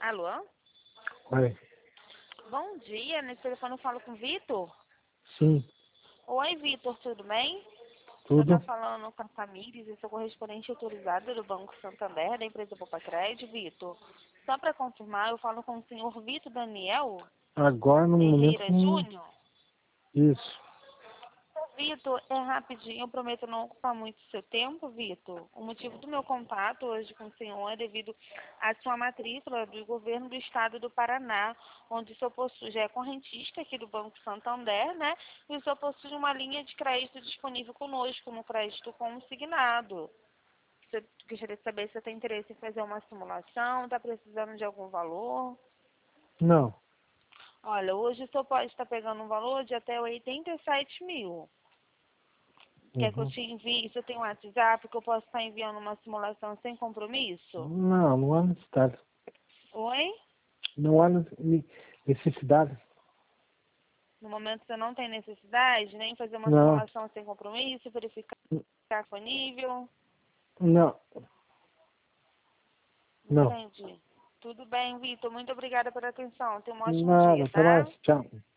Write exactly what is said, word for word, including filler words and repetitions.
Alô? Oi. Bom dia, nesse telefone eu falo com o Vitor. Sim, Oi, Vitor, tudo bem? Você tudo. está falando com a Tamires, eu sou correspondente autorizada do Banco Santander, da empresa Popacred, Vitor. Só para confirmar, eu falo com o senhor Vitor Daniel Agora no momento. Ferreira Hum, Júnior. Isso. Vitor, é rapidinho, eu prometo não ocupar muito seu tempo, Vitor. O motivo do meu contato hoje com o senhor é devido à sua matrícula do governo do estado do Paraná, onde o senhor possui, já é correntista aqui do Banco Santander, né? E o senhor possui uma linha de crédito disponível conosco, no crédito consignado. Você gostaria de saber se você tem interesse em fazer uma simulação, está precisando de algum valor? Não. Olha, hoje o senhor pode estar pegando um valor de até oitenta e sete mil. Quer que eu Uhum. te envie? Você tem um WhatsApp que eu posso estar enviando uma simulação sem compromisso? Não, não há necessidade. Oi? Não há ne- necessidade. No momento você não tem necessidade nem fazer uma Não. simulação sem compromisso, verificar disponível? Não. Não. Entendi. Tudo bem, Vitor. Muito obrigada pela atenção. Tenha um ótimo Nada. dia, Até tá? mais. Tchau.